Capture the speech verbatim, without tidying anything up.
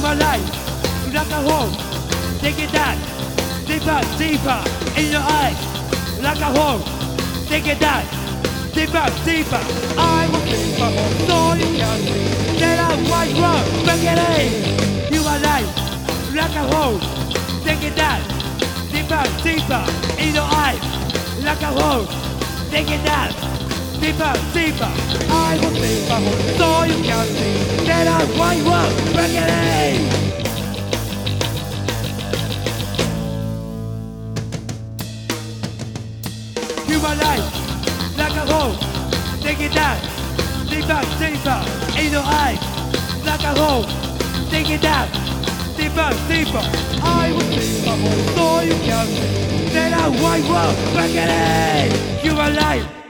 Human life, like a hole. Take it down, deeper, deeper in your eyes. Like a hole. Take it down, deeper, deeper. I will keep a hole so you can see that I'm white road. Back it in. Human life, like a hole. Take it down, deeper, deeper in your eyes. Like a hole. Take it down, deeper, deeper. I will keep a hole so you can see that I'm white road. Back it in. Human life, like a hole, take it down, deeper, deeper, in your eyes, like a hole, take it down, deeper, deeper. I will keep a hole so you can see that I'm white road, back it in. Human life.